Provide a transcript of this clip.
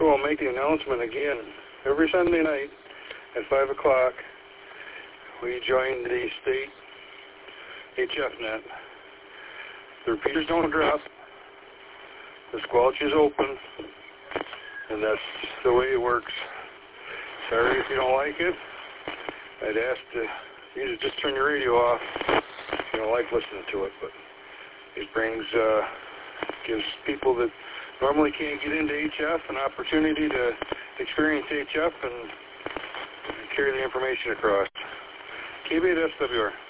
So I'll make the announcement again. Every Sunday night at 5 o'clock, we join the state HFNet. The repeaters don't drop. The squelch is open. And that's the way it works. Sorry if you don't like it. I'd ask you to just turn your radio off if you don't like listening to it. But it gives people that normally can't get into HF an opportunity to experience HF and carry the information across. K-Bait SWR.